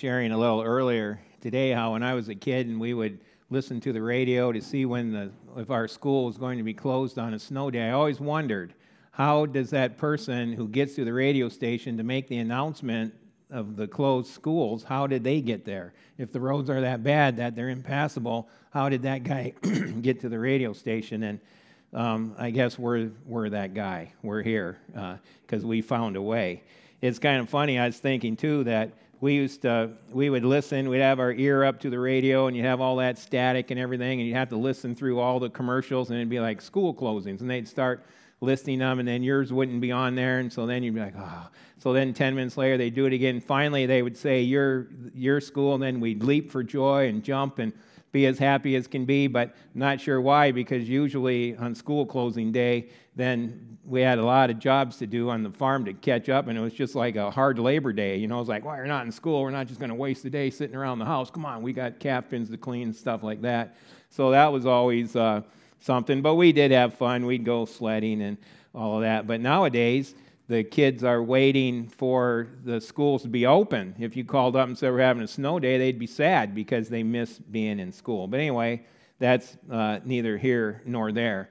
sharing a little earlier today how when I was a kid and we would listen to the radio to see if our school was going to be closed on a snow day, I always wondered, how does that person who gets to the radio station to make the announcement of the closed schools, how did they get there? If the roads are that bad that they're impassable, how did that guy get to the radio station? And I guess we're that guy. We're here because we found a way. It's kind of funny. I was thinking too that we would listen. We'd have our ear up to the radio, and you'd have all that static and everything, and you'd have to listen through all the commercials, and it'd be like school closings, and they'd start listing them, and then yours wouldn't be on there, and so then you'd be like, oh. So then 10 minutes later, they'd do it again. Finally, they would say your school, and then we'd leap for joy and jump and be as happy as can be, but not sure why, because usually on school closing day, then we had a lot of jobs to do on the farm to catch up, and it was just like a hard labor day. You know, it's like, well, you're not in school. We're not just going to waste the day sitting around the house. Come on, we got calf pins to clean and stuff like that. So that was always something, but we did have fun. We'd go sledding and all of that. But nowadays, the kids are waiting for the schools to be open. If you called up and said we're having a snow day, they'd be sad because they miss being in school. But anyway, that's neither here nor there.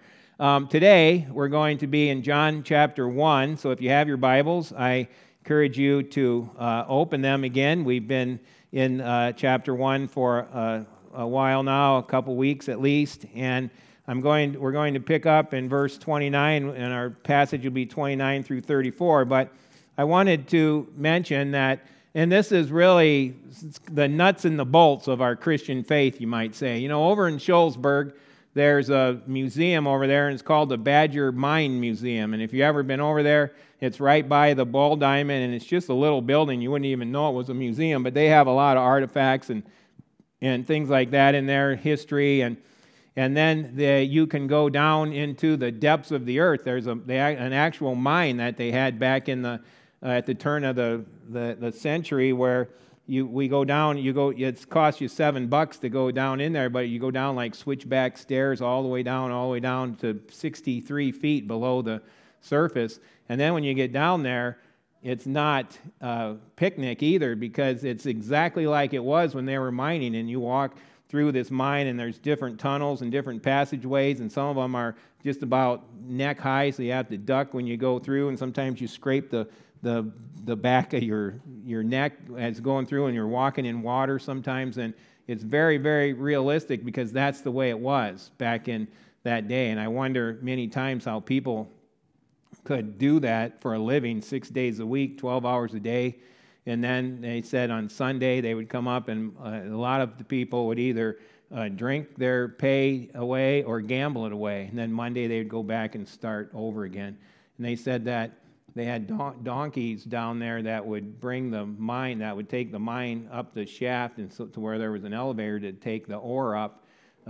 Today, we're going to be in John chapter 1. So if you have your Bibles, I encourage you to open them again. We've been in chapter 1 for a while now, a couple weeks at least, and we're going to pick up in verse 29, and our passage will be 29 through 34. But I wanted to mention that, and this is really the nuts and the bolts of our Christian faith, you might say. You know, over in Shullsburg, there's a museum over there, and it's called the Badger Mine Museum. And if you've ever been over there, it's right by the Ball Diamond, and it's just a little building. You wouldn't even know it was a museum, but they have a lot of artifacts and things like that in their history. And then you can go down into the depths of the earth. There's an actual mine that they had back in at the turn of the century where we go down. It costs you $7 to go down in there, but you go down like switchback stairs all the way down to 63 feet below the surface. And then when you get down there, it's not a picnic either, because it's exactly like it was when they were mining, and you walk through this mine, and there's different tunnels and different passageways, and some of them are just about neck high, so you have to duck when you go through, and sometimes you scrape the back of your neck as going through, and you're walking in water sometimes, and it's very, very realistic because that's the way it was back in that day. And I wonder many times how people could do that for a living 6 days a week, 12 hours a day. And then they said on Sunday they would come up, and a lot of the people would either drink their pay away or gamble it away. And then Monday they would go back and start over again. And they said that they had donkeys down there that would bring the mine, that would take the mine up the shaft and so to where there was an elevator to take the ore up,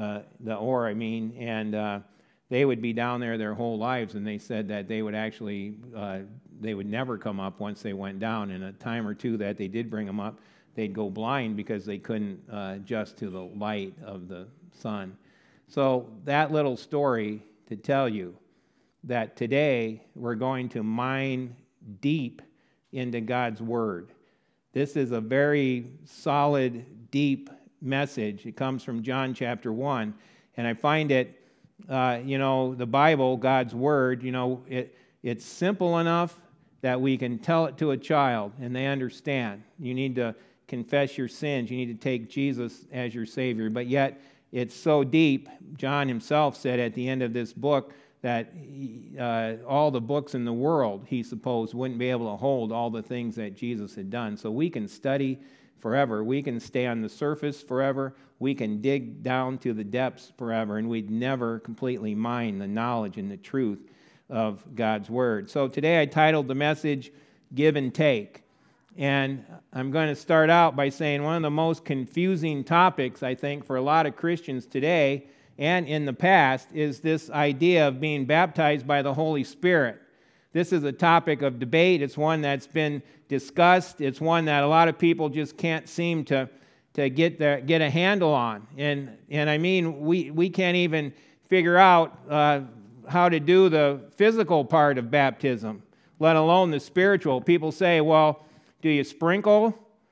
and they would be down there their whole lives. And they said that they would actually they would never come up once they went down. And a time or two that they did bring them up, they'd go blind because they couldn't adjust to the light of the sun. So that little story to tell you that today we're going to mine deep into God's Word. This is a very solid, deep message. It comes from John chapter 1. And I find it, the Bible, God's Word, it's simple enough that we can tell it to a child and they understand. You need to confess your sins. You need to take Jesus as your Savior. But yet, it's so deep. John himself said at the end of this book that all the books in the world, he supposed, wouldn't be able to hold all the things that Jesus had done. So we can study forever. We can stay on the surface forever. We can dig down to the depths forever, and we'd never completely mine the knowledge and the truth of God's Word. So today I titled the message, Give and Take. And I'm going to start out by saying one of the most confusing topics, I think, for a lot of Christians today and in the past is this idea of being baptized by the Holy Spirit. This is a topic of debate. It's one that's been discussed. It's one that a lot of people just can't seem to get a handle on. And I mean, we can't even figure out how to do the physical part of baptism, let alone the spiritual. People say, well, do you sprinkle?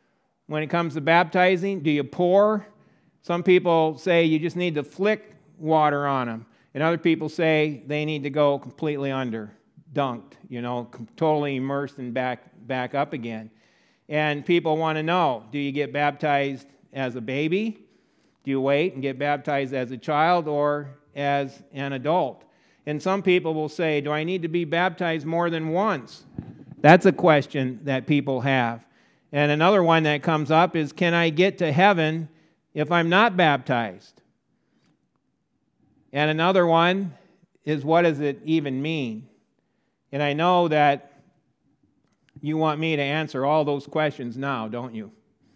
when it comes to baptizing? Do you pour? Some people say you just need to flick water on them. And other people say they need to go completely under, dunked, totally immersed and back up again. And people want to know, do you get baptized as a baby? Do you wait and get baptized as a child or as an adult? And some people will say, do I need to be baptized more than once? That's a question that people have. And another one that comes up is, can I get to heaven if I'm not baptized? And another one is, what does it even mean? And I know that you want me to answer all those questions now, don't you?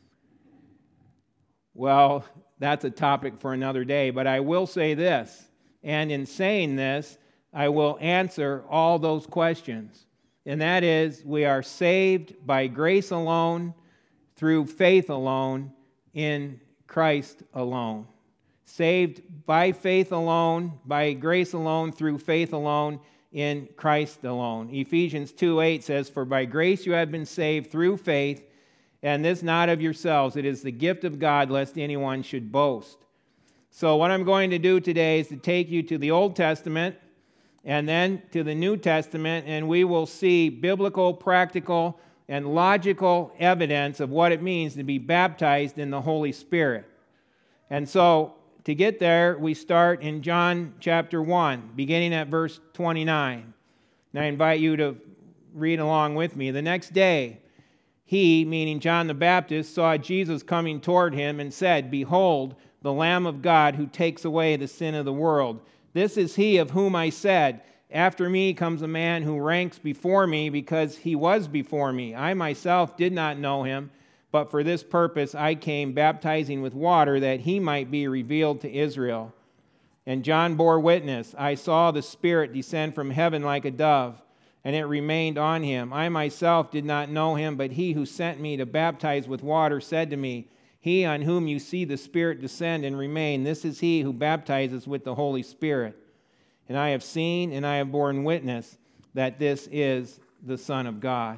Well, that's a topic for another day, but I will say this, and in saying this, I will answer all those questions. And that is, we are saved by grace alone, through faith alone, in Christ alone. Saved by faith alone, by grace alone, through faith alone, in Christ alone. Ephesians 2:8 says, for by grace you have been saved through faith, and this not of yourselves. It is the gift of God, lest anyone should boast. So what I'm going to do today is to take you to the Old Testament and then to the New Testament, and we will see biblical, practical, and logical evidence of what it means to be baptized in the Holy Spirit. And so, to get there, we start in John chapter 1, beginning at verse 29. And I invite you to read along with me. The next day, he, meaning John the Baptist, saw Jesus coming toward him and said, behold, the Lamb of God who takes away the sin of the world. This is he of whom I said, after me comes a man who ranks before me because he was before me. I myself did not know him, but for this purpose I came baptizing with water that he might be revealed to Israel. And John bore witness, I saw the Spirit descend from heaven like a dove, and it remained on him. I myself did not know him, but he who sent me to baptize with water said to me, he on whom you see the Spirit descend and remain, this is he who baptizes with the Holy Spirit. And I have seen and I have borne witness that this is the Son of God.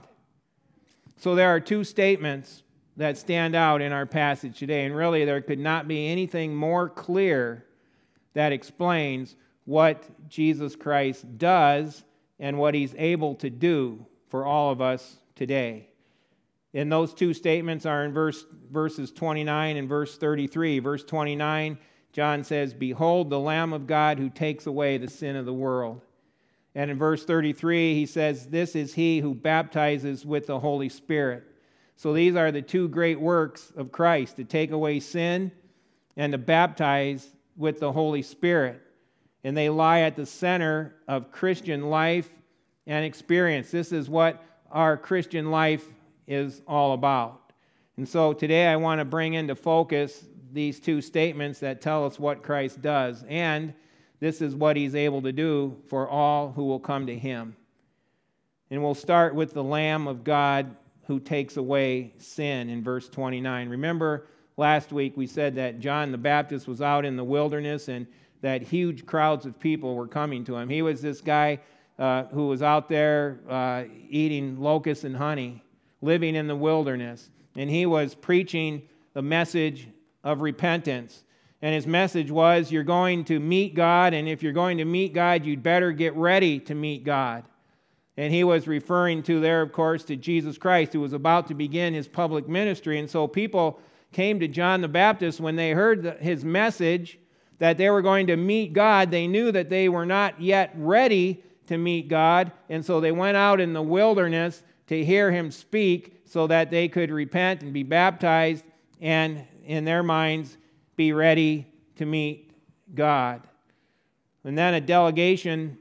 So there are two statements that stand out in our passage today, and really there could not be anything more clear that explains what Jesus Christ does and what he's able to do for all of us today. And those two statements are in verses 29 and verse 33. Verse 29, John says, behold the Lamb of God who takes away the sin of the world. And in verse 33, he says, this is he who baptizes with the Holy Spirit. So these are the two great works of Christ, to take away sin and to baptize with the Holy Spirit. And they lie at the center of Christian life and experience. This is what our Christian life is all about. And so today I want to bring into focus these two statements that tell us what Christ does. And this is what he's able to do for all who will come to him. And we'll start with the Lamb of God who takes away sin in verse 29. Remember last week we said that John the Baptist was out in the wilderness and that huge crowds of people were coming to him. He was this guy who was out there eating locusts and honey, living in the wilderness. And he was preaching the message of repentance. And his message was, you're going to meet God, and if you're going to meet God, you'd better get ready to meet God. And he was referring to there, of course, to Jesus Christ, who was about to begin his public ministry. And so people came to John the Baptist when they heard his message that they were going to meet God. They knew that they were not yet ready to meet God, and so they went out in the wilderness to hear him speak so that they could repent and be baptized and, in their minds, be ready to meet God. And then a delegation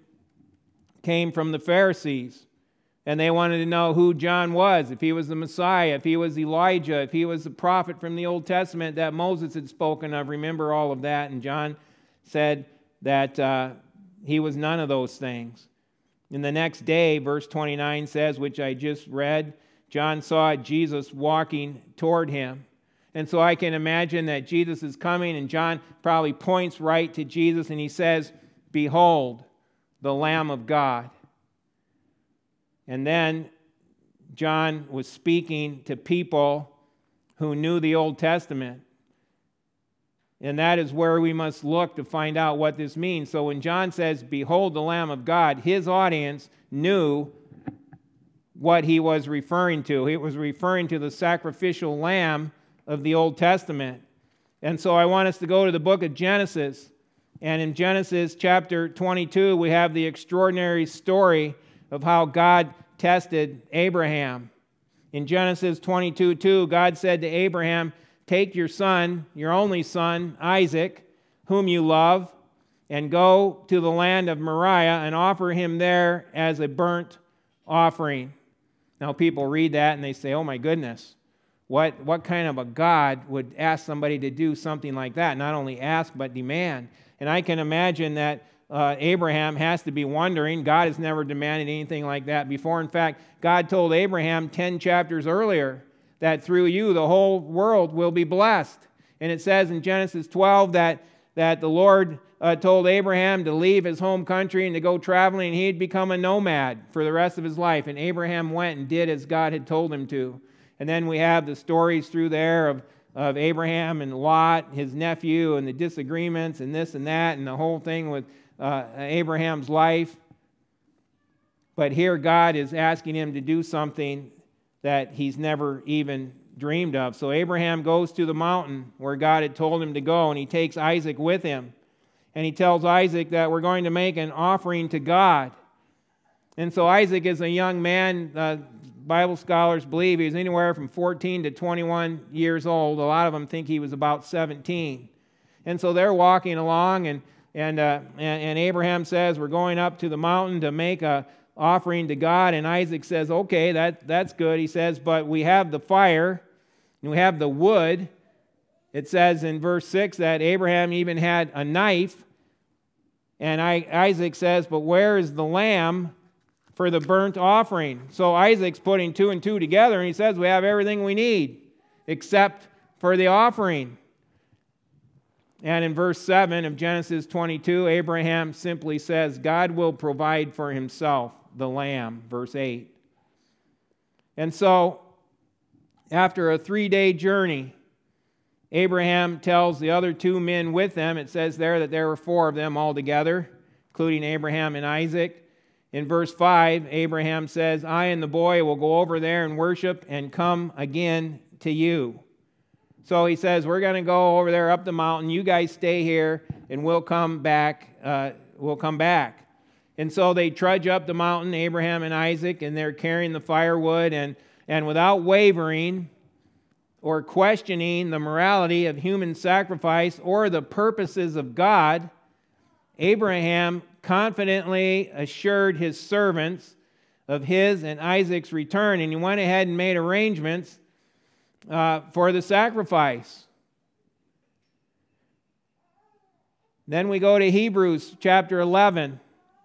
came from the Pharisees, and they wanted to know who John was, if he was the Messiah, if he was Elijah, if he was the prophet from the Old Testament that Moses had spoken of. Remember all of that, and John said that he was none of those things. And the next day, verse 29 says, which I just read, John saw Jesus walking toward him. And so I can imagine that Jesus is coming, and John probably points right to Jesus, and he says, behold, the Lamb of God. And then John was speaking to people who knew the Old Testament. And that is where we must look to find out what this means. So when John says, "Behold the Lamb of God," his audience knew what he was referring to. He was referring to the sacrificial lamb of the Old Testament. And so I want us to go to the book of Genesis. And in Genesis chapter 22, we have the extraordinary story of how God tested Abraham. In Genesis 22:2, God said to Abraham, "Take your son, your only son, Isaac, whom you love, and go to the land of Moriah and offer him there as a burnt offering." Now people read that and they say, "Oh my goodness, what kind of a God would ask somebody to do something like that?" Not only ask, but demand. And I can imagine that Abraham has to be wondering. God has never demanded anything like that before. In fact, God told Abraham 10 chapters earlier that through you the whole world will be blessed. And it says in Genesis 12 that the Lord told Abraham to leave his home country and to go traveling, and he'd become a nomad for the rest of his life. And Abraham went and did as God had told him to. And then we have the stories through there of Abraham and Lot, his nephew, and the disagreements and this and that, and the whole thing with Abraham's life. But here God is asking him to do something that he's never even dreamed of. So Abraham goes to the mountain where God had told him to go, and he takes Isaac with him. And he tells Isaac that we're going to make an offering to God. And so Isaac is a young man. Bible scholars believe he was anywhere from 14 to 21 years old. A lot of them think he was about 17. And so they're walking along, and Abraham says, "We're going up to the mountain to make a offering to God." And Isaac says, "Okay, that's good." He says, "But we have the fire and we have the wood." It says in verse 6 that Abraham even had a knife. And Isaac says, "But where is the lamb for the burnt offering?" So Isaac's putting two and two together, and he says, "We have everything we need except for the offering." And in verse 7 of Genesis 22, Abraham simply says, "God will provide for himself the lamb," verse 8. And so, after a 3-day journey, Abraham tells the other 2 men with them, it says there that there were 4 of them altogether, including Abraham and Isaac. In verse 5, Abraham says, "I and the boy will go over there and worship and come again to you." So he says, "We're going to go over there up the mountain. You guys stay here, and we'll come back. And so they trudge up the mountain, Abraham and Isaac, and they're carrying the firewood. And without wavering or questioning the morality of human sacrifice or the purposes of God, Abraham confidently assured his servants of his and Isaac's return, and he went ahead and made arrangements for the sacrifice. Then we go to Hebrews chapter 11,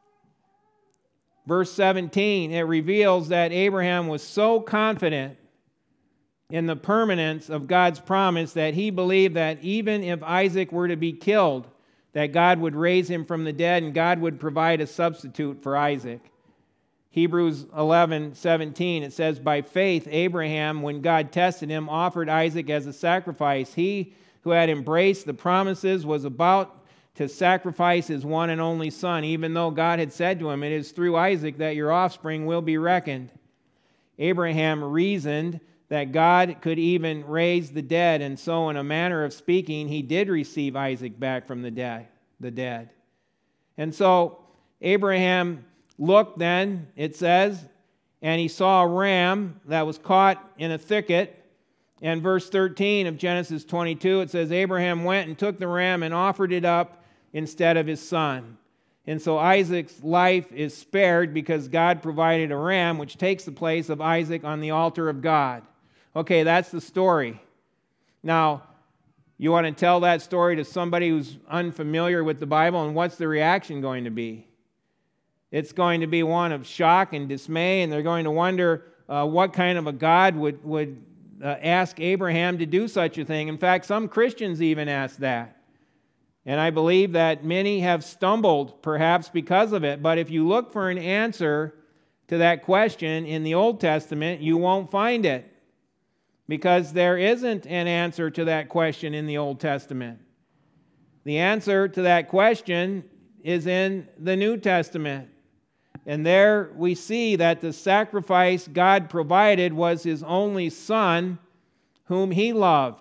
verse 17. It reveals that Abraham was so confident in the permanence of God's promise that he believed that even if Isaac were to be killed, that God would raise him from the dead and God would provide a substitute for Isaac. Hebrews 11:17, it says, "By faith Abraham, when God tested him, offered Isaac as a sacrifice. He who had embraced the promises was about to sacrifice his one and only son, even though God had said to him, 'It is through Isaac that your offspring will be reckoned.' Abraham reasoned that God could even raise the dead, and so in a manner of speaking, he did receive Isaac back from the dead. And so Abraham looked then, it says, and he saw a ram that was caught in a thicket. And verse 13 of Genesis 22, it says, Abraham went and took the ram and offered it up instead of his son. And so Isaac's life is spared because God provided a ram which takes the place of Isaac on the altar of God. Okay, that's the story. Now, you want to tell that story to somebody who's unfamiliar with the Bible, and what's the reaction going to be? It's going to be one of shock and dismay, and they're going to wonder what kind of a God would ask Abraham to do such a thing. In fact, some Christians even ask that. And I believe that many have stumbled, perhaps because of it. But if you look for an answer to that question in the Old Testament, you won't find it. because there isn't an answer to that question in the Old Testament. The answer to that question is in the New Testament. And there we see that the sacrifice God provided was His only Son, whom He loved.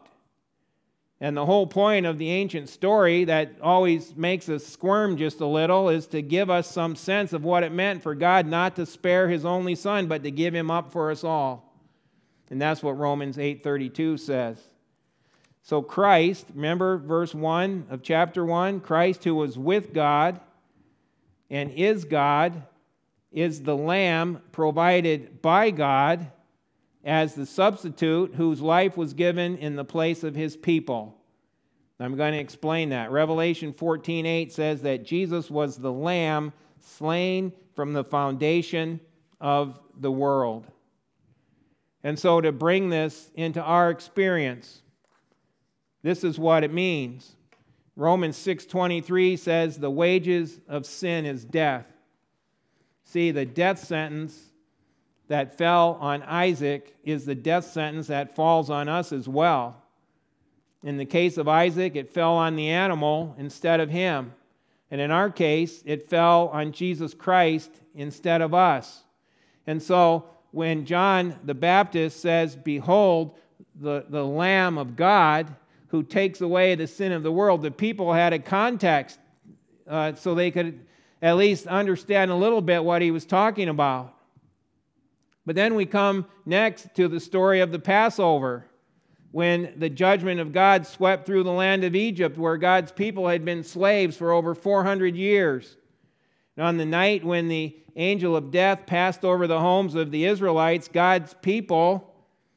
And the whole point of the ancient story that always makes us squirm just a little is to give us some sense of what it meant for God not to spare His only Son, but to give Him up for us all. And that's what Romans 8:32 says. So Christ, remember verse 1 of chapter 1, Christ who was with God and is God, is the Lamb provided by God as the substitute whose life was given in the place of His people. I'm going to explain that. Revelation 14:8 says that Jesus was the Lamb slain from the foundation of the world. And so to bring this into our experience, this is what it means. Romans 6:23 says the wages of sin is death. See, the death sentence that fell on Isaac is the death sentence that falls on us as well. In the case of Isaac, it fell on the animal instead of him. And in our case, it fell on Jesus Christ instead of us. And so when John the Baptist says, "Behold, the Lamb of God who takes away the sin of the world," the people had a context so they could at least understand a little bit what he was talking about. But then we come next to the story of the Passover, when the judgment of God swept through the land of Egypt, where God's people had been slaves for over 400 years. And on the night when the angel of death passed over the homes of the Israelites, God's people,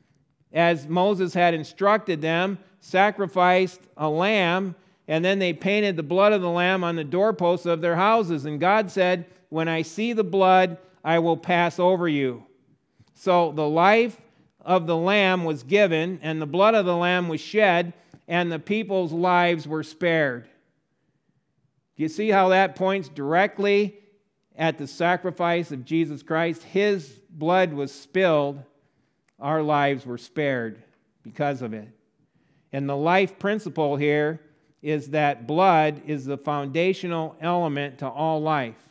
as Moses had instructed them, sacrificed a lamb, and then they painted the blood of the lamb on the doorposts of their houses. And God said, "When I see the blood, I will pass over you." So the life of the lamb was given, and the blood of the lamb was shed, and the people's lives were spared. Do you see how that points directly at the sacrifice of Jesus Christ? His blood was spilled, our lives were spared because of it. And the life principle here is that blood is the foundational element to all life,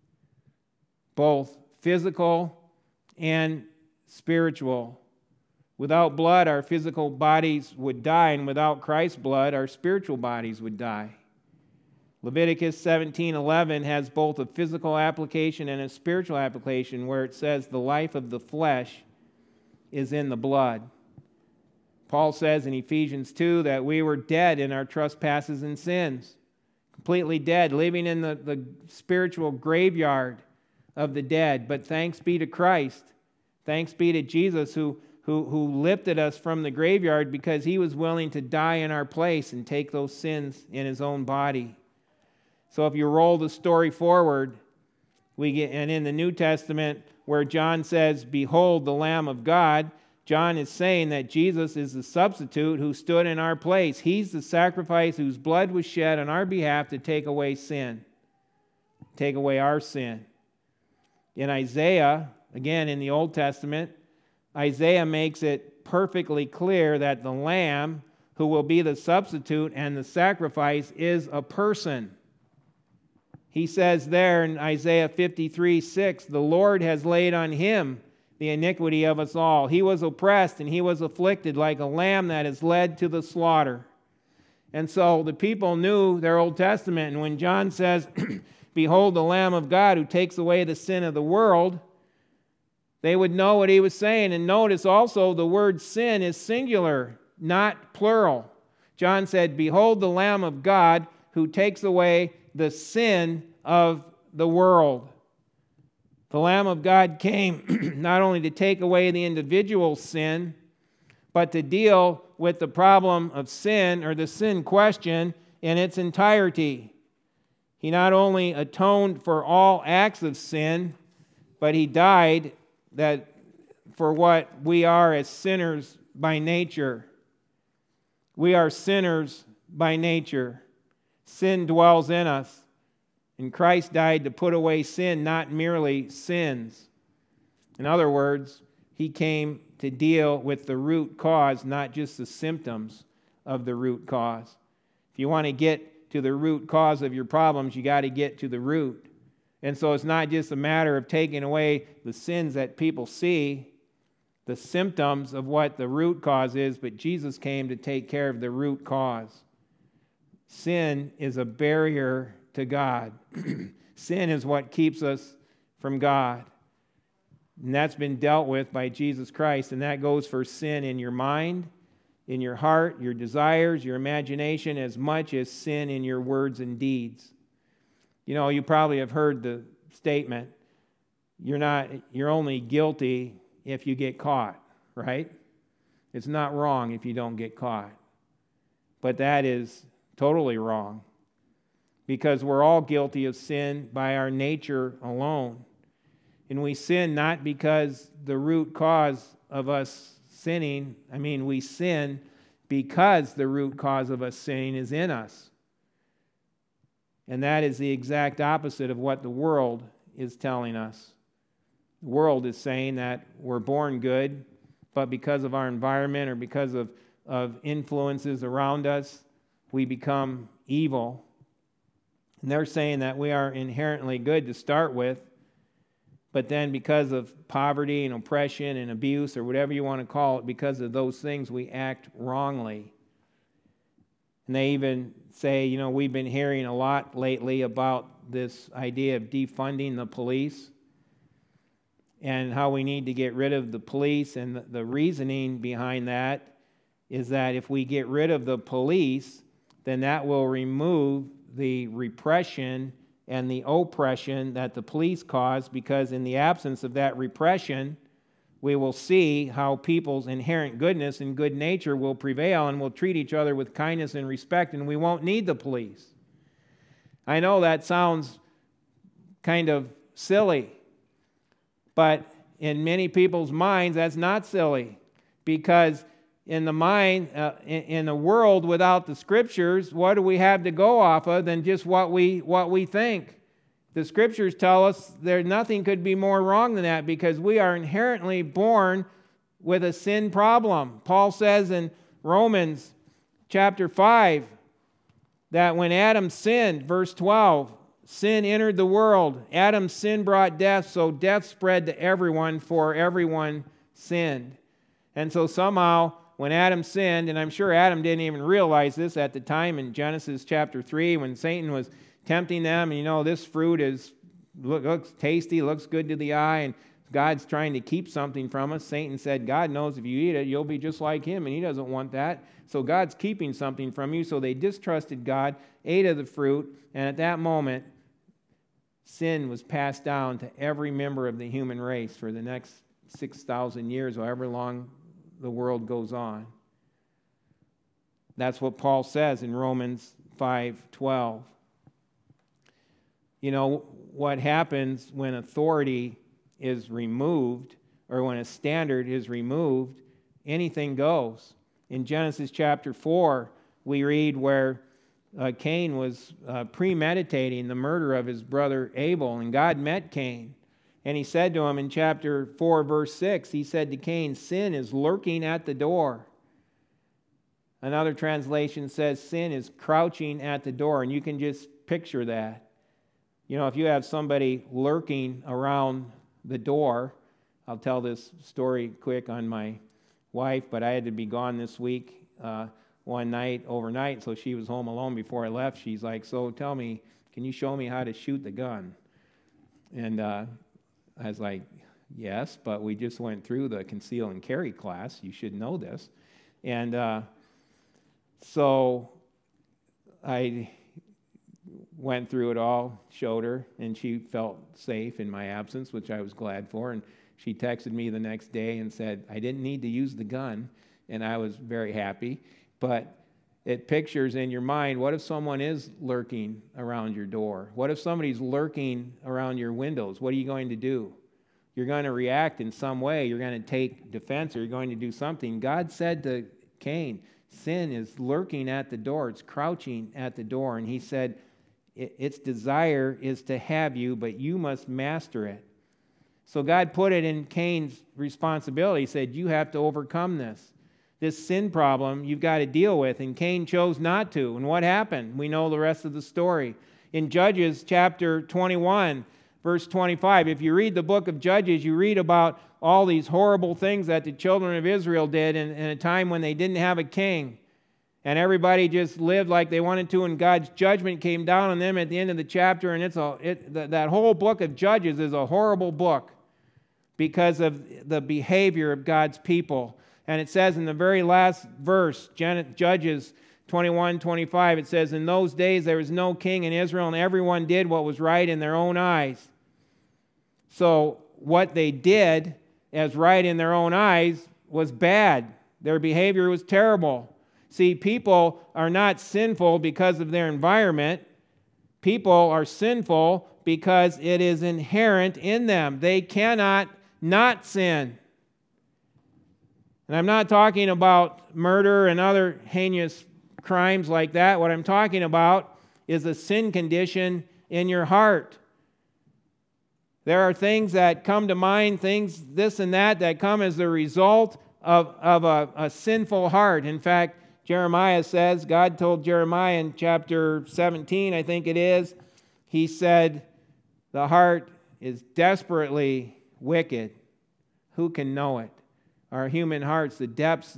both physical and spiritual. Without blood, our physical bodies would die, and without Christ's blood, our spiritual bodies would die. Leviticus 17:11 has both a physical application and a spiritual application, where it says the life of the flesh is in the blood. Paul says in Ephesians 2 that we were dead in our trespasses and sins, completely dead, living in the spiritual graveyard of the dead. But thanks be to Christ, thanks be to Jesus who lifted us from the graveyard, because He was willing to die in our place and take those sins in His own body. So if you roll the story forward, and in the New Testament where John says, "Behold the Lamb of God," John is saying that Jesus is the substitute who stood in our place. He's the sacrifice whose blood was shed on our behalf to take away sin, take away our sin. In Isaiah, again in the Old Testament, Isaiah makes it perfectly clear that the Lamb who will be the substitute and the sacrifice is a person. He says there in Isaiah 53:6, "The Lord has laid on Him the iniquity of us all. He was oppressed and He was afflicted like a lamb that is led to the slaughter." And so the people knew their Old Testament. And when John says, "Behold the Lamb of God who takes away the sin of the world," they would know what he was saying. And notice also the word sin is singular, not plural. John said, "Behold the Lamb of God who takes away the sin of the world." The Lamb of God came not only to take away the individual sin, but to deal with the problem of sin, or the sin question, in its entirety. He not only atoned for all acts of sin, but He died for what we are as sinners by nature. We are sinners by nature. Sin dwells in us. And Christ died to put away sin, not merely sins. In other words, He came to deal with the root cause, not just the symptoms of the root cause. If you want to get to the root cause of your problems, you got to get to the root. And so it's not just a matter of taking away the sins that people see, the symptoms of what the root cause is, but Jesus came to take care of the root cause. Sin is a barrier to God. Sin is what keeps us from God. And that's been dealt with by Jesus Christ. And that goes for sin in your mind, in your heart, your desires, your imagination, as much as sin in your words and deeds. You know, you probably have heard the statement, you're only guilty if you get caught, right? It's not wrong if you don't get caught. But that is totally wrong, because we're all guilty of sin by our nature alone. And we sin not because the root cause of us sinning, we sin because the root cause of us sinning is in us. And that is the exact opposite of what the world is telling us. The world is saying that we're born good, but because of our environment or because of influences around us, we become evil. And they're saying that we are inherently good to start with, but then because of poverty and oppression and abuse, or whatever you want to call it, because of those things, we act wrongly. And they even say, we've been hearing a lot lately about this idea of defunding the police and how we need to get rid of the police. And the reasoning behind that is that if we get rid of the police, then that will remove the repression and the oppression that the police cause, because in the absence of that repression, we will see how people's inherent goodness and good nature will prevail and will treat each other with kindness and respect, and we won't need the police. I know that sounds kind of silly, but in many people's minds, that's not silly, because in the mind, in a world without the Scriptures, what do we have to go off of than just what we think? The Scriptures tell us nothing could be more wrong than that, because we are inherently born with a sin problem. Paul says in Romans chapter 5 that when Adam sinned, verse 12, sin entered the world. Adam's sin brought death, so death spread to everyone, for everyone sinned. And so somehow, when Adam sinned, and I'm sure Adam didn't even realize this at the time in Genesis chapter 3, when Satan was tempting them, and this fruit looks tasty, looks good to the eye, and God's trying to keep something from us. Satan said, God knows if you eat it, you'll be just like him, and he doesn't want that. So God's keeping something from you. So they distrusted God, ate of the fruit, and at that moment, sin was passed down to every member of the human race for the next 6,000 years, however long the world goes on. That's what Paul says in Romans 5:12. What happens when authority is removed, or when a standard is removed, anything goes. In Genesis chapter 4, we read where Cain was premeditating the murder of his brother Abel, and God met Cain. And he said to him in chapter 4, verse 6, he said to Cain, sin is lurking at the door. Another translation says sin is crouching at the door, and you can just picture that. If you have somebody lurking around the door, I'll tell this story quick on my wife, but I had to be gone this week one night, overnight, so she was home alone before I left. She's like, so tell me, can you show me how to shoot the gun? And I was like, yes, but we just went through the conceal and carry class. You should know this. And so I went through it all, showed her, and she felt safe in my absence, which I was glad for. And she texted me the next day and said, I didn't need to use the gun, and I was very happy. But it pictures in your mind, what if someone is lurking around your door? What if somebody's lurking around your windows? What are you going to do? You're going to react in some way. You're going to take defense, or you're going to do something. God said to Cain, sin is lurking at the door. It's crouching at the door. And he said, its desire is to have you, but you must master it. So God put it in Cain's responsibility. He said, you have to overcome this. This sin problem you've got to deal with. And Cain chose not to. And what happened? We know the rest of the story. In Judges chapter 21, verse 25, if you read the book of Judges, you read about all these horrible things that the children of Israel did in a time when they didn't have a king. And everybody just lived like they wanted to, and God's judgment came down on them at the end of the chapter. And that whole book of Judges is a horrible book because of the behavior of God's people. And it says in the very last verse, Judges 21:25, it says, in those days there was no king in Israel, and everyone did what was right in their own eyes. So what they did as right in their own eyes was bad. Their behavior was terrible. See, people are not sinful because of their environment. People are sinful because it is inherent in them. They cannot not sin. And I'm not talking about murder and other heinous crimes like that. What I'm talking about is a sin condition in your heart. There are things that come to mind, things this and that come as the result of a sinful heart. In fact, Jeremiah says, God told Jeremiah in chapter 17, I think it is, he said, the heart is desperately wicked. Who can know it? Our human hearts, the depths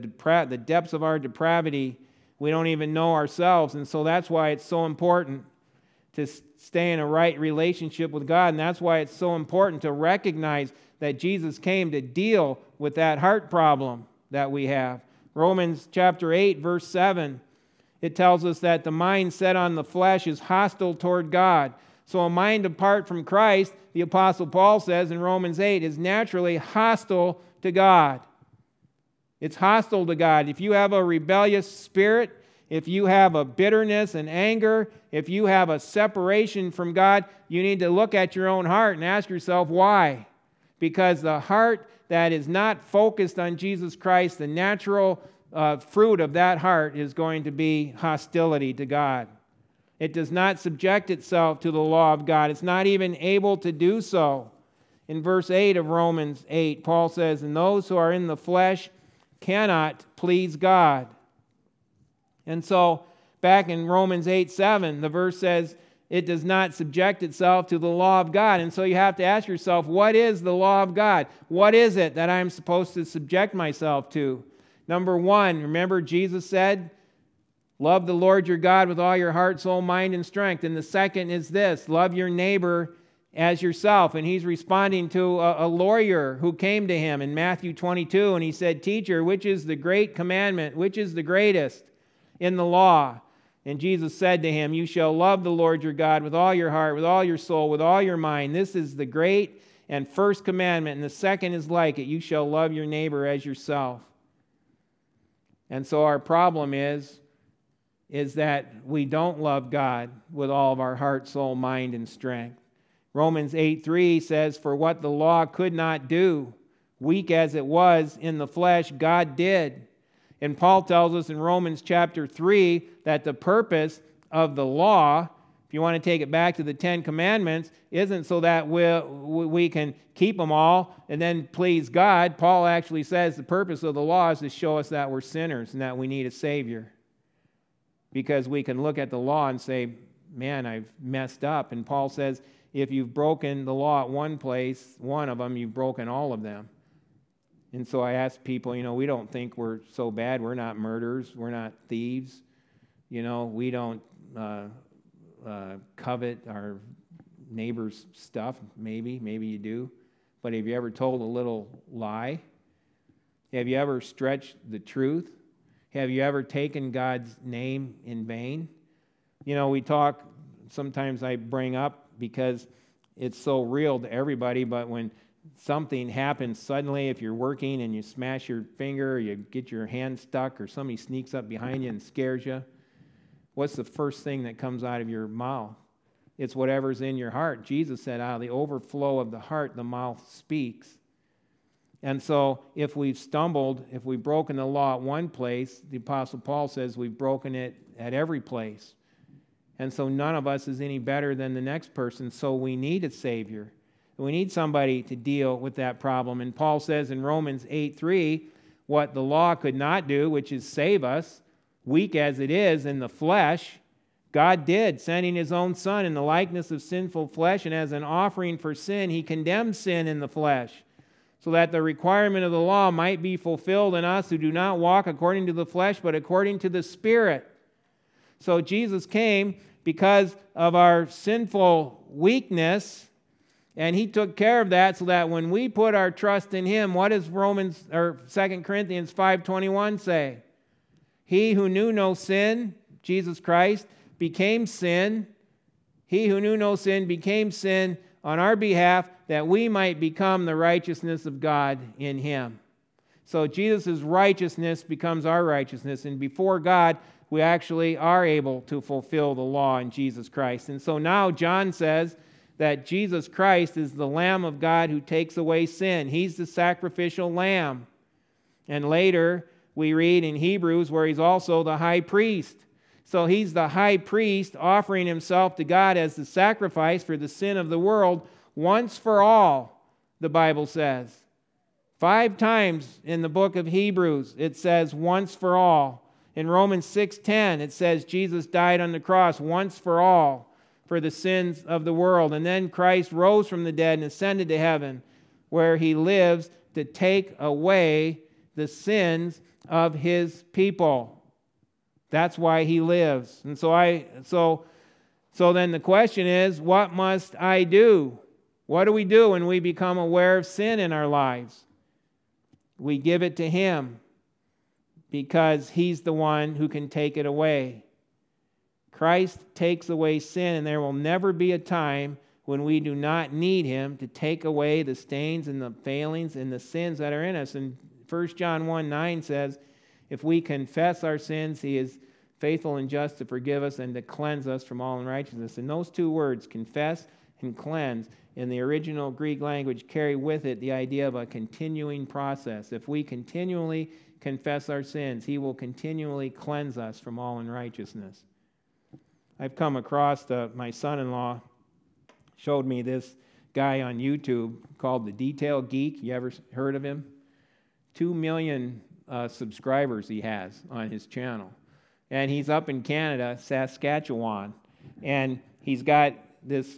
of our depravity, we don't even know ourselves. And so that's why it's so important to stay in a right relationship with God. And that's why it's so important to recognize that Jesus came to deal with that heart problem that we have. Romans chapter 8, verse 7, it tells us that the mind set on the flesh is hostile toward God. So a mind apart from Christ, the Apostle Paul says in Romans 8, is naturally hostile to God. It's hostile to God. If you have a rebellious spirit, if you have a bitterness and anger, if you have a separation from God, you need to look at your own heart and ask yourself why. Because the heart that is not focused on Jesus Christ, the natural fruit of that heart is going to be hostility to God. It does not subject itself to the law of God. It's not even able to do so. In verse 8 of Romans 8, Paul says, and those who are in the flesh cannot please God. And so, back in Romans 8:7, the verse says, it does not subject itself to the law of God. And so you have to ask yourself, what is the law of God? What is it that I'm supposed to subject myself to? Number one, remember Jesus said, love the Lord your God with all your heart, soul, mind, and strength. And the second is this, love your neighbor as yourself. And he's responding to a lawyer who came to him in Matthew 22, and he said, teacher, which is the great commandment? Which is the greatest in the law? And Jesus said to him, you shall love the Lord your God with all your heart, with all your soul, with all your mind. This is the great and first commandment, and the second is like it. You shall love your neighbor as yourself. And so our problem is that we don't love God with all of our heart, soul, mind, and strength. Romans 8:3 says, for what the law could not do, weak as it was in the flesh, God did. And Paul tells us in Romans chapter 3 that the purpose of the law, if you want to take it back to the Ten Commandments, isn't so that we can keep them all and then please God. Paul actually says the purpose of the law is to show us that we're sinners and that we need a Savior. Because we can look at the law and say, man, I've messed up. And Paul says, if you've broken the law at one place, one of them, you've broken all of them. And so I ask people, we don't think we're so bad. We're not murderers. We're not thieves. We don't covet our neighbor's stuff. Maybe you do. But have you ever told a little lie? Have you ever stretched the truth? Have you ever taken God's name in vain? We talk, sometimes I bring up because it's so real to everybody, but when something happens suddenly, if you're working and you smash your finger, or you get your hand stuck, or somebody sneaks up behind you and scares you, what's the first thing that comes out of your mouth? It's whatever's in your heart. Jesus said, out of the overflow of the heart, the mouth speaks. And so if we've stumbled, if we've broken the law at one place, the Apostle Paul says we've broken it at every place. And so none of us is any better than the next person, so we need a Savior. We need somebody to deal with that problem. And Paul says in Romans 8:3, what the law could not do, which is save us, weak as it is in the flesh, God did, sending his own Son in the likeness of sinful flesh, and as an offering for sin, he condemned sin in the flesh, so that the requirement of the law might be fulfilled in us who do not walk according to the flesh, but according to the Spirit. So Jesus came because of our sinful weakness, and he took care of that so that when we put our trust in him, what does 2 Corinthians 5:21 say? He who knew no sin, Jesus Christ, became sin. He who knew no sin became sin on our behalf, that we might become the righteousness of God in him. So Jesus' righteousness becomes our righteousness, and before God, we actually are able to fulfill the law in Jesus Christ. And so now John says that Jesus Christ is the Lamb of God who takes away sin. He's the sacrificial lamb. And later we read in Hebrews where he's also the high priest. So he's the high priest offering himself to God as the sacrifice for the sin of the world once for all, the Bible says. 5 times in the book of Hebrews it says once for all. In Romans 6:10 it says Jesus died on the cross once for all for the sins of the world. And then Christ rose from the dead and ascended to heaven, where he lives to take away the sins of his people. That's why he lives. And so then the question is, what must I do? What do we do when we become aware of sin in our lives? We give it to him because he's the one who can take it away. Christ takes away sin, and there will never be a time when we do not need him to take away the stains and the failings and the sins that are in us. And 1 John 1:9 says, if we confess our sins, he is faithful and just to forgive us and to cleanse us from all unrighteousness. And those 2 words, confess and cleanse, in the original Greek language carry with it the idea of a continuing process. If we continually confess our sins, he will continually cleanse us from all unrighteousness. I've come across, my son-in-law showed me this guy on YouTube called The Detail Geek. You ever heard of him? 2 million subscribers he has on his channel. And he's up in Canada, Saskatchewan. And he's got this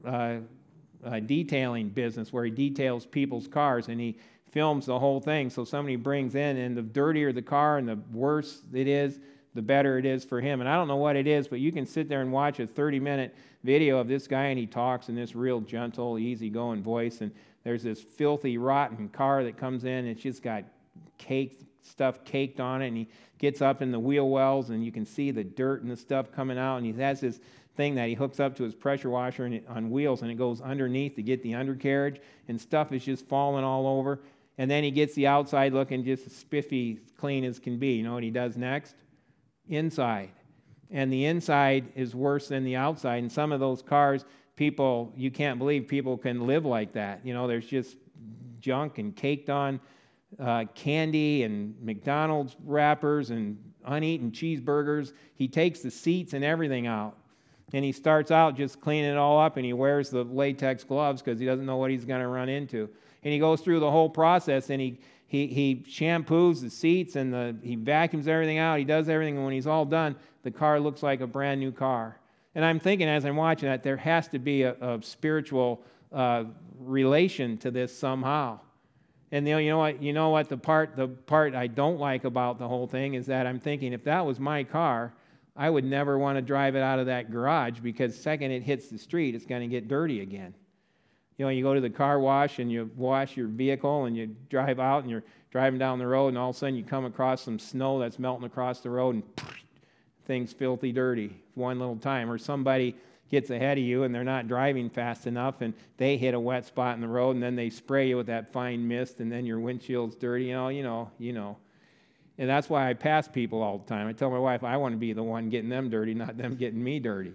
detailing business where he details people's cars, and he films the whole thing. So somebody brings in, and the dirtier the car and the worse it is, the better it is for him. And I don't know what it is, but you can sit there and watch a 30-minute video of this guy, and he talks in this real gentle, easygoing voice. And there's this filthy, rotten car that comes in, and it's just got stuff caked on it, and he gets up in the wheel wells, and you can see the dirt and the stuff coming out, and he has this thing that he hooks up to his pressure washer on wheels, and it goes underneath to get the undercarriage, and stuff is just falling all over. And then he gets the outside looking just as spiffy, clean as can be. You know what he does next? Inside. And the inside is worse than the outside. And some of those cars, people, you can't believe people can live like that. You know, there's just junk and caked on candy and McDonald's wrappers and uneaten cheeseburgers. He takes the seats and everything out. And he starts out just cleaning it all up, and he wears the latex gloves because he doesn't know what he's going to run into. And he goes through the whole process, and he shampoos the seats, and he vacuums everything out. He does everything, and when he's all done, the car looks like a brand new car. And I'm thinking as I'm watching that, there has to be a spiritual relation to this somehow. And you know what the part I don't like about the whole thing is that I'm thinking, if that was my car, I would never want to drive it out of that garage, because the second it hits the street, it's going to get dirty again. You know, you go to the car wash and you wash your vehicle and you drive out and you're driving down the road, and all of a sudden you come across some snow that's melting across the road, and things filthy dirty one little time. Or somebody gets ahead of you and they're not driving fast enough, and they hit a wet spot in the road, and then they spray you with that fine mist, and then your windshield's dirty. You know. And that's why I pass people all the time. I tell my wife I want to be the one getting them dirty, not them getting me dirty.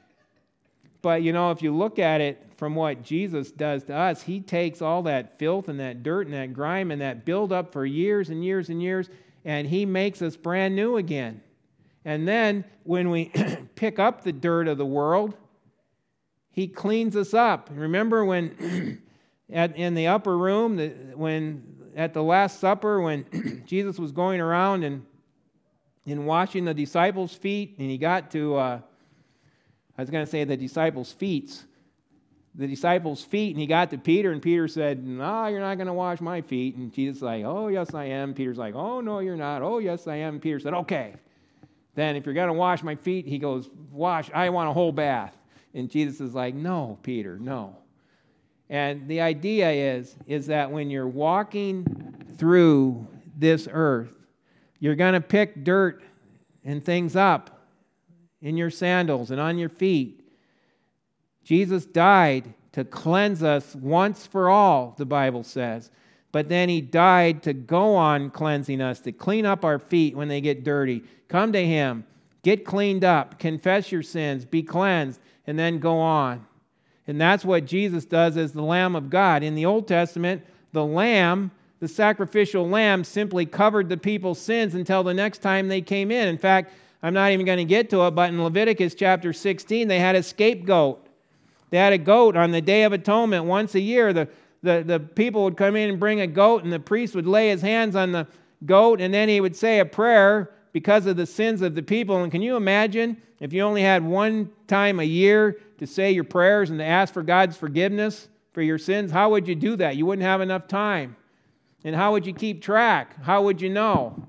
But, if you look at it from what Jesus does to us, he takes all that filth and that dirt and that grime and that buildup for years and years and years, and he makes us brand new again. And then when we pick up the dirt of the world, he cleans us up. Remember when in the upper room, at the Last Supper, when Jesus was going around and washing the disciples' feet, and he got to, I was going to say the disciples' feet, and he got to Peter, and Peter said, "No, you're not going to wash my feet." And Jesus like, "Oh, yes, I am." Peter's like, "Oh, no, you're not." "Oh, yes, I am." And Peter said, "Okay. Then if you're going to wash my feet," he goes, "wash, I want a whole bath." And Jesus is like, "No, Peter, no." And the idea is that when you're walking through this earth, you're going to pick dirt and things up in your sandals and on your feet. Jesus died to cleanse us once for all, the Bible says. But then he died to go on cleansing us, to clean up our feet when they get dirty. Come to him, get cleaned up, confess your sins, be cleansed, and then go on. And that's what Jesus does as the Lamb of God. In the Old Testament, the lamb, the sacrificial lamb, simply covered the people's sins until the next time they came in. In fact, I'm not even going to get to it, but in Leviticus chapter 16, they had a scapegoat. They had a goat on the Day of Atonement once a year. The people would come in and bring a goat, and the priest would lay his hands on the goat, and then he would say a prayer because of the sins of the people. And can you imagine if you only had one time a year to say your prayers and to ask for God's forgiveness for your sins? How would you do that? You wouldn't have enough time. And how would you keep track? How would you know?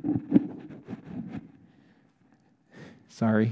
Sorry.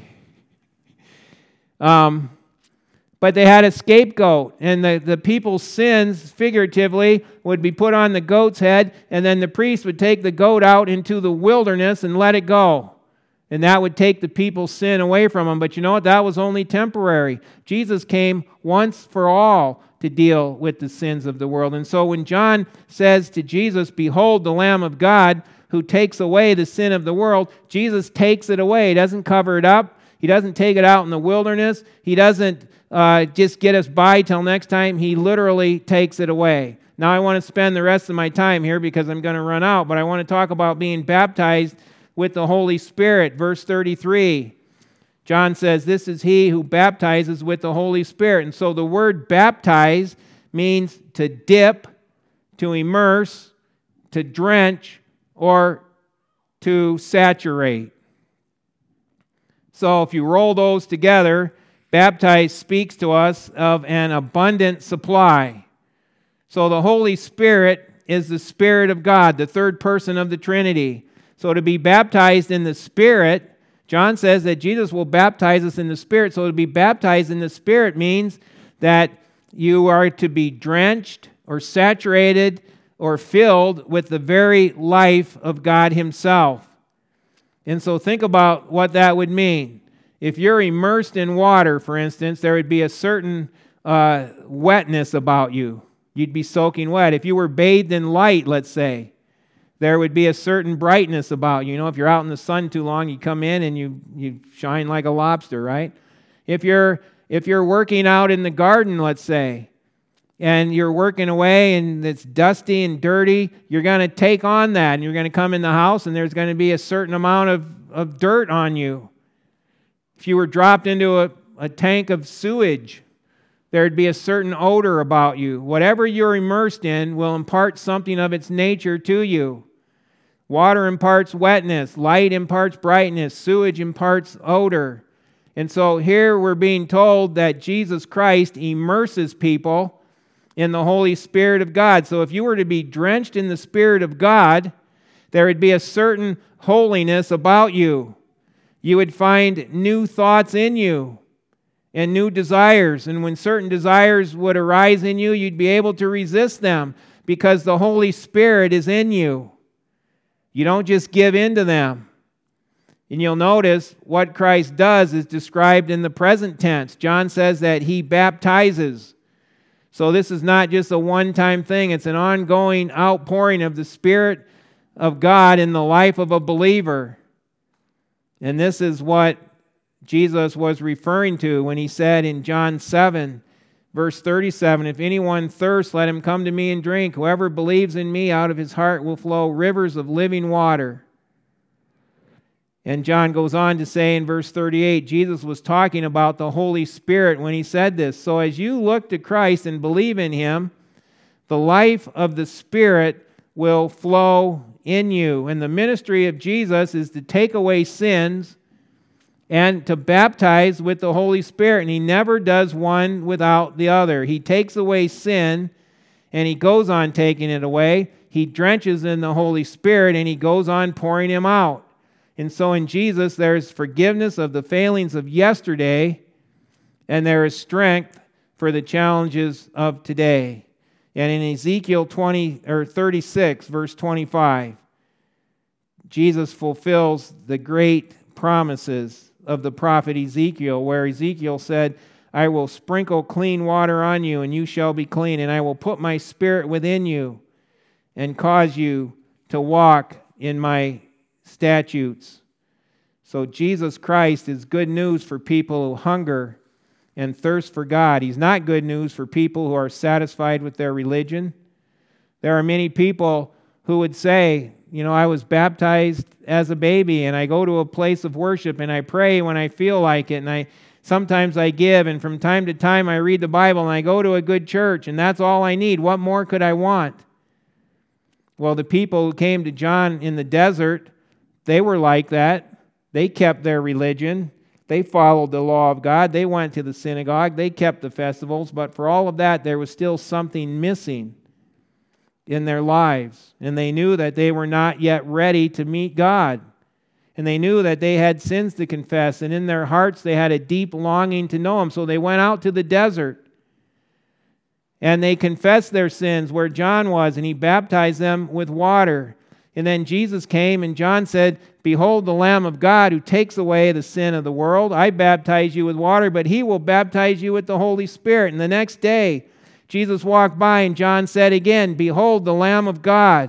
But they had a scapegoat, and the people's sins, figuratively, would be put on the goat's head, and then the priest would take the goat out into the wilderness and let it go. And that would take the people's sin away from them. But you know what? That was only temporary. Jesus came once for all to deal with the sins of the world. And so when John says to Jesus, "Behold the Lamb of God who takes away the sin of the world," Jesus takes it away. He doesn't cover it up. He doesn't take it out in the wilderness. He doesn't just get us by till next time. He literally takes it away. Now I want to spend the rest of my time here because I'm going to run out, but I want to talk about being baptized with the Holy Spirit. Verse 33, John says, "This is he who baptizes with the Holy Spirit." And so the word baptize means to dip, to immerse, to drench, or to saturate. So if you roll those together, baptize speaks to us of an abundant supply. So the Holy Spirit is the Spirit of God, the third person of the Trinity. So to be baptized in the Spirit, John says that Jesus will baptize us in the Spirit. So to be baptized in the Spirit means that you are to be drenched or saturated or filled with the very life of God Himself. And so think about what that would mean. If you're immersed in water, for instance, there would be a certain wetness about you. You'd be soaking wet. If you were bathed in light, let's say, there would be a certain brightness about you. You know, if you're out in the sun too long, you come in and you shine like a lobster, right? If you're working out in the garden, let's say, and you're working away and it's dusty and dirty, you're going to take on that, and you're going to come in the house and there's going to be a certain amount of dirt on you. If you were dropped into a tank of sewage, there'd be a certain odor about you. Whatever you're immersed in will impart something of its nature to you. Water imparts wetness, light imparts brightness, sewage imparts odor. And so here we're being told that Jesus Christ immerses people in the Holy Spirit of God. So if you were to be drenched in the Spirit of God, there would be a certain holiness about you. You would find new thoughts in you and new desires. And when certain desires would arise in you, you'd be able to resist them because the Holy Spirit is in you. You don't just give in to them. And you'll notice what Christ does is described in the present tense. John says that He baptizes. So this is not just a one-time thing. It's an ongoing outpouring of the Spirit of God in the life of a believer. And this is what Jesus was referring to when He said in John 7, verse 37, "If anyone thirsts, let him come to me and drink. Whoever believes in me, out of his heart will flow rivers of living water." And John goes on to say in verse 38, Jesus was talking about the Holy Spirit when He said this. So as you look to Christ and believe in Him, The life of the Spirit will flow in you. And the ministry of Jesus is to take away sins and to baptize with the Holy Spirit. And he never does one without the other. He takes away sin, and he goes on taking it away. He drenches in the Holy Spirit, and he goes on pouring him out. And so in Jesus, there's forgiveness of the failings of yesterday, and there is strength for the challenges of today. And in Ezekiel 36, verse 25, Jesus fulfills the great promises of the prophet Ezekiel, where Ezekiel said, I will sprinkle clean water on you, and you shall be clean, and I will put my Spirit within you and cause you to walk in my statutes. So Jesus Christ is good news for people who hunger and thirst for God. He's not good news for people who are satisfied with their religion. There are many people who would say, I was baptized as a baby, and I go to a place of worship, and I pray when I feel like it, and sometimes I give, and from time to time I read the Bible, and I go to a good church, and that's all I need. What more could I want? Well, the people who came to John in the desert, they were like that. They kept their religion. They followed the law of God. They went to the synagogue. They kept the festivals. But for all of that, there was still something missing in their lives. And they knew that they were not yet ready to meet God. And they knew that they had sins to confess. And in their hearts, they had a deep longing to know Him. So they went out to the desert. And they confessed their sins where John was, and he baptized them with water. And then Jesus came, and John said, Behold the Lamb of God who takes away the sin of the world. I baptize you with water, but He will baptize you with the Holy Spirit. And the next day, Jesus walked by, and John said again, Behold the Lamb of God.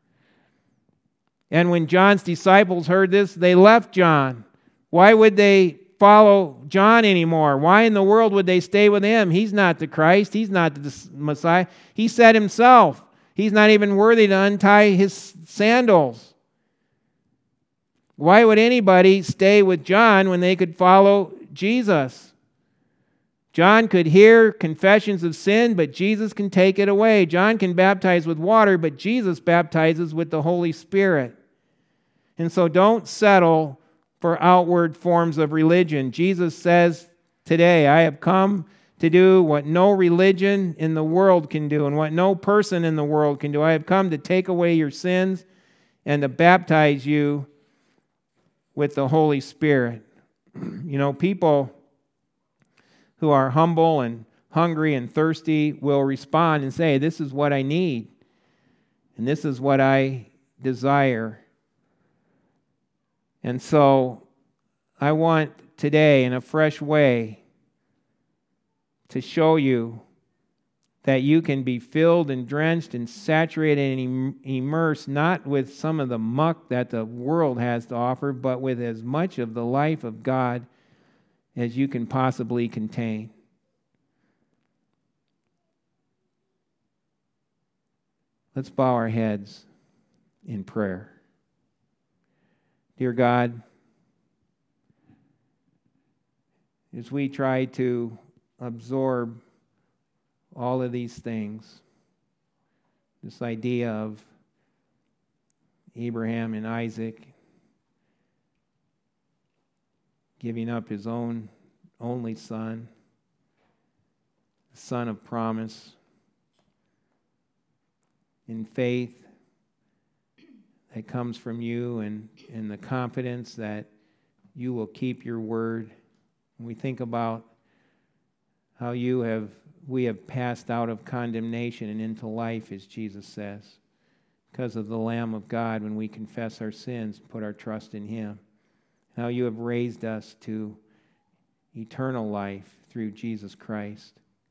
And when John's disciples heard this, they left John. Why would they follow John anymore? Why in the world would they stay with him? He's not the Christ. He's not the Messiah. He said himself, he's not even worthy to untie his sandals. Why would anybody stay with John when they could follow Jesus? John could hear confessions of sin, but Jesus can take it away. John can baptize with water, but Jesus baptizes with the Holy Spirit. And so don't settle for outward forms of religion. Jesus says today, I have come to do what no religion in the world can do and what no person in the world can do. I have come to take away your sins and to baptize you with the Holy Spirit. People who are humble and hungry and thirsty will respond and say, this is what I need, and this is what I desire. And so I want today, in a fresh way, to show you that you can be filled and drenched and saturated and immersed, not with some of the muck that the world has to offer, but with as much of the life of God as you can possibly contain. Let's bow our heads in prayer. Dear God, as we try to absorb all of these things, this idea of Abraham and Isaac giving up his own only son, the son of promise, in faith that comes from you and the confidence that you will keep your word. When we think about how we have passed out of condemnation and into life, as Jesus says, because of the Lamb of God, when we confess our sins, put our trust in Him. How you have raised us to eternal life through Jesus Christ.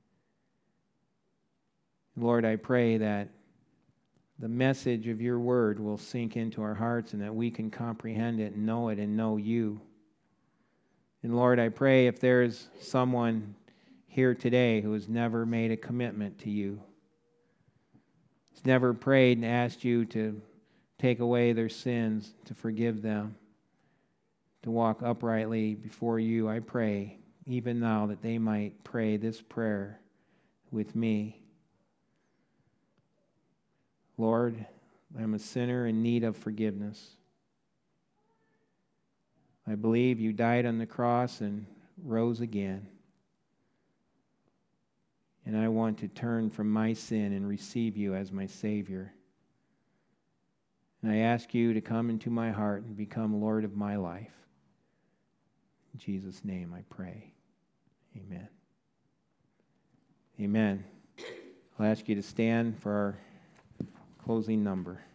Lord, I pray that the message of your word will sink into our hearts and that we can comprehend it and know you. And Lord, I pray if there's someone here today who has never made a commitment to you, has never prayed and asked you to take away their sins, to forgive them, to walk uprightly before you, I pray even now that they might pray this prayer with me. Lord, I'm a sinner in need of forgiveness. I believe you died on the cross and rose again. And I want to turn from my sin and receive you as my Savior. And I ask you to come into my heart and become Lord of my life. In Jesus' name I pray. Amen. Amen. I'll ask you to stand for our closing number.